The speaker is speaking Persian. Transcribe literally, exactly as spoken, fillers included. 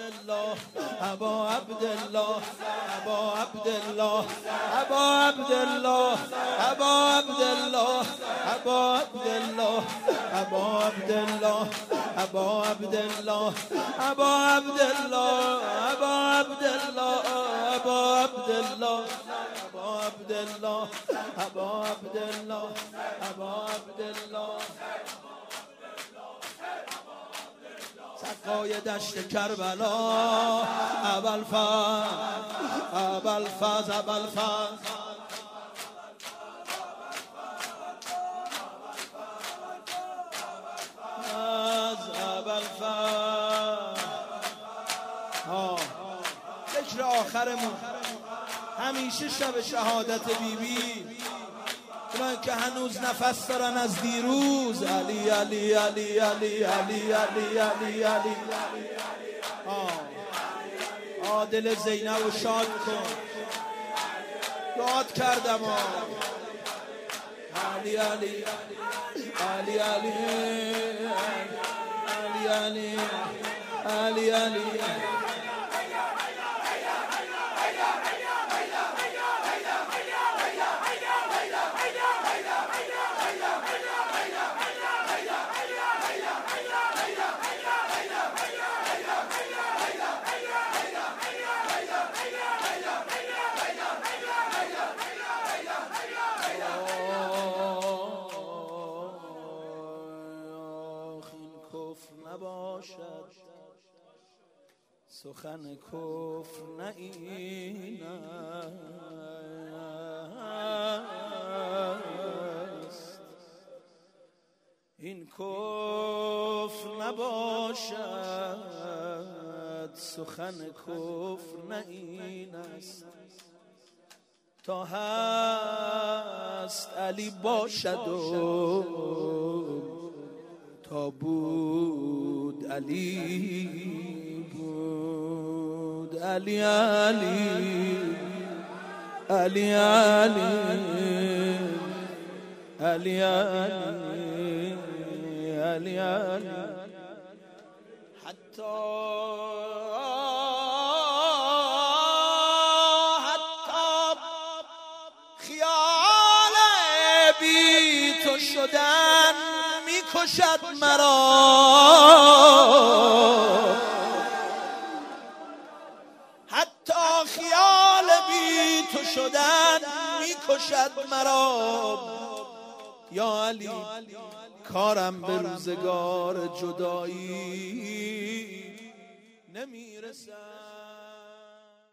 الله ابا عبدالله ابا عبدالله ابا عبدالله ابا عبدالله ابا عبدالله ابا عبدالله ابا عبدالله ابا عبدالله ابا عبدالله ابا عبدالله ابا عبدالله ابا عبدالله ابا عبدالله سقای دشت کربلا ابوالفضل ابوالفضل ابوالفضل از ابوالفضل ها ذکر آخرمون همیشه شب شهادت بی بی اونایی که هنوز نفس دارن از دیروز علی علی علی علی علی علی علی علی آه دل زینب رو شاد کن یاد کردم آه علی علی علی علی علی علی علی علی نباشد سخن کفر نه این است این کفر نباشد سخن کفر نه این است تا هست علی باشد و تا بود علی بود علی علی علی علی علی علی علی علی حتی حتی خیال بی تو شدن میکشد مرا حتی خیال بی تو شدن میکشد مرا یا علی کارم به روزگار جدایی نمیرسد